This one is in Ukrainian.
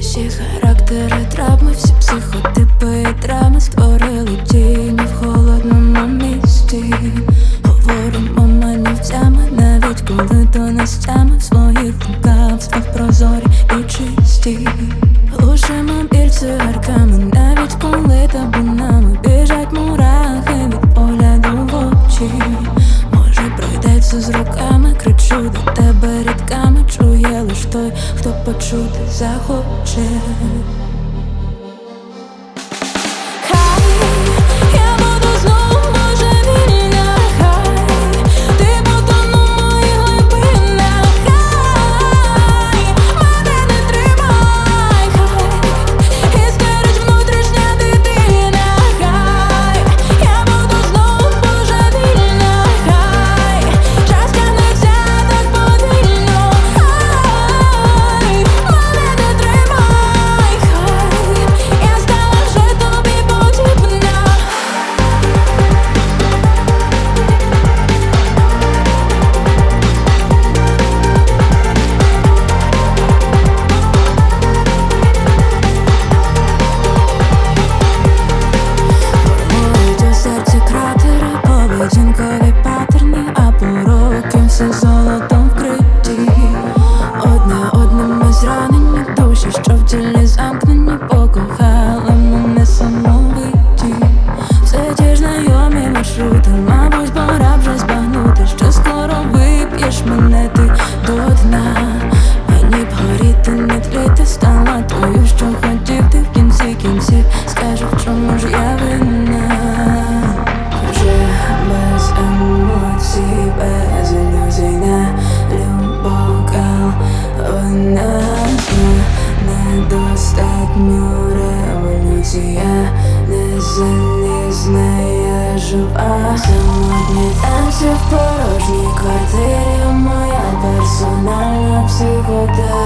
Всі характери, травми, всі психотипи і драми створили тіні в холодному місті. Говоримо манівцями, навіть коли до нас тями в своїх думках, спах прозорі і чисті. Глушимо біль цигарками, навіть коли табунами біжать мурахи від погляду в очі. Може пройдеться з руками, кричу до тебе рідками, чує лиш той, хто почути захоче. Поведінкові паттерни, а пороки все золотом вкриті. Одне одним ми зранені, душі, що в тілі замкнені, покохали мене самовиті. Все ті ж знайомі маршрути, мабуть, пора вже збагнути, що скоро вип'єш мене ти до дна. Мені б горіти, не тліти, стала тою, що хотів ти в кінці кінців. Скажи, в чому ж я винна? Без емоцій, без ілюзій, не любов, вона недостатньо революція, не залізна, я жива. Самотні танці в порожній квартирі, моя персональна психоделія.